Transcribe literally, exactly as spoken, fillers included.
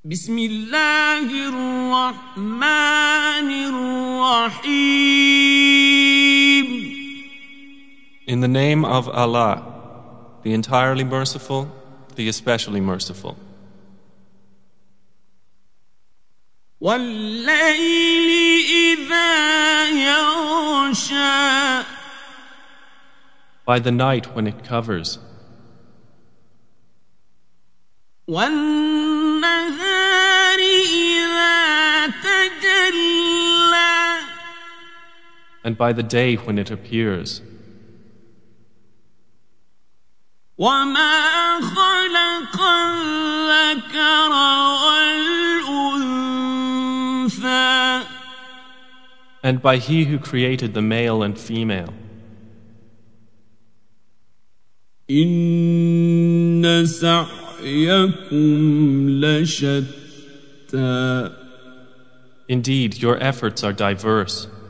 بسم الله الرحمن الرحيم. In the name of Allah, the entirely merciful, the especially merciful. والليل إذا يغشى. By the night when it covers. والنهار إذا تجلى. And by the day when it appears. وما خلق الذكر والأنثى. And by He who created the male and female. إن سعيكم لشتى. Indeed, your efforts are diverse.